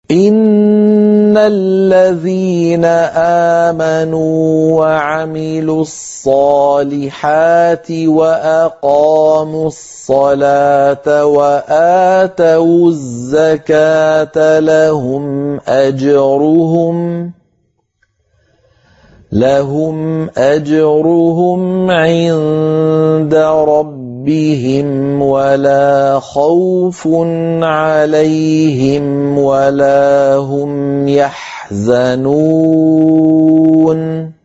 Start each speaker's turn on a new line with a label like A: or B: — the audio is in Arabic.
A: إِنَّ الَّذِينَ آمَنُوا وَعَمِلُوا الصَّالِحَاتِ وَأَقَامُوا الصَّلَاةَ وَآتَوُا الزَّكَاةَ لَهُمْ أَجْرُهُمْ عِندَ رَبِّهِمْ وَلَا خَوْفٌ عَلَيْهِمْ وَلَا هُمْ يَحْزَنُونَ